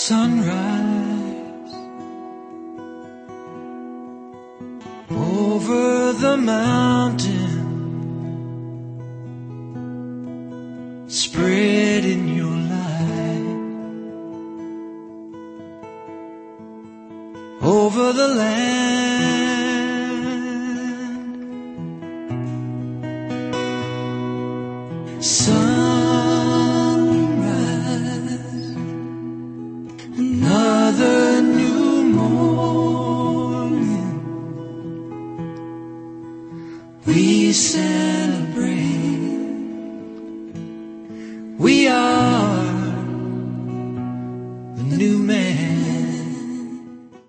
sunrise over the mountain, spreading your light over the land. Sunrise, another new morning. We say